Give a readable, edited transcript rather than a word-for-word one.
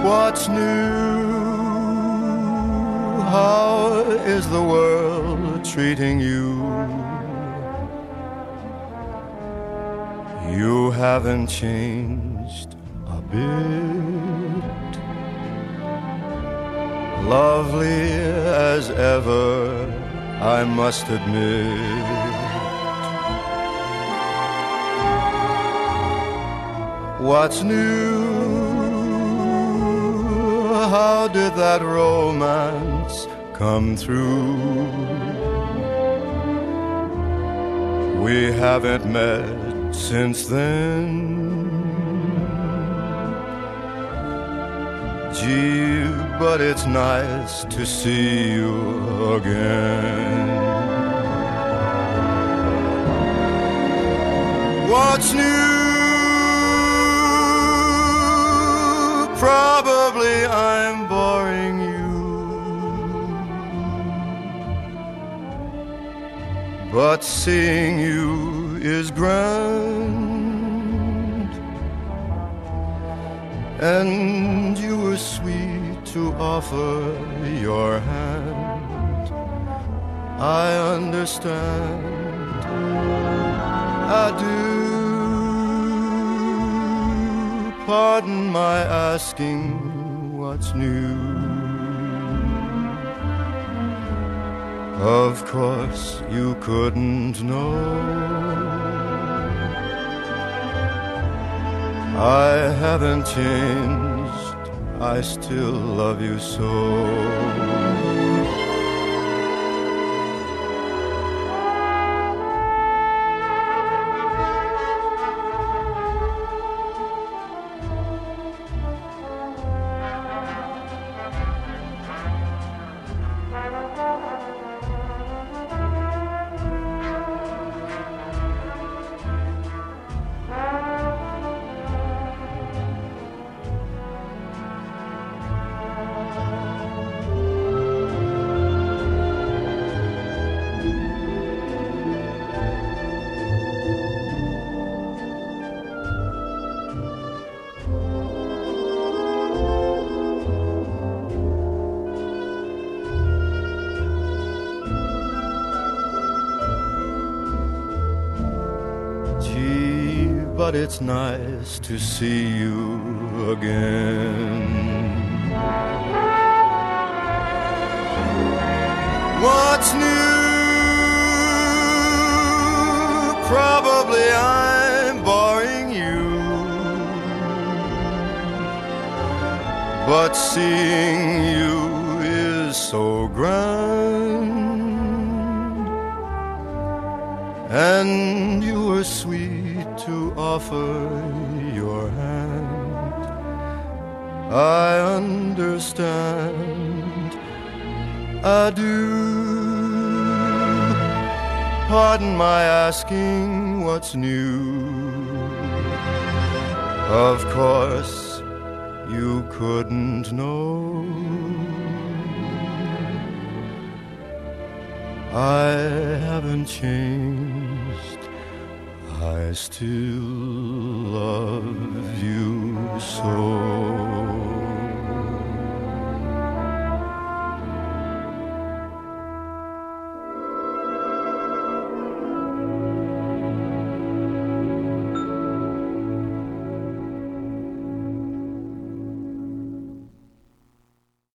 What's new? How is the world treating you? You haven't changed a bit. Lovely as ever, I must admit. What's new? How did that romance come through? We haven't met since then. Gee, but it's nice to see you again. What's new? Probably I'm boring you, but seeing you is grand, and you were sweet to offer your hand. I understand, I do. Pardon my asking what's new. Of course you couldn't know. I haven't changed, I still love you so. But it's nice to see you again. What's new? Probably I'm boring you, but seeing you is so grand, and you were sweet to offer your hand. I understand, I do. Pardon my asking what's new. Of course you couldn't know. I haven't changed, I still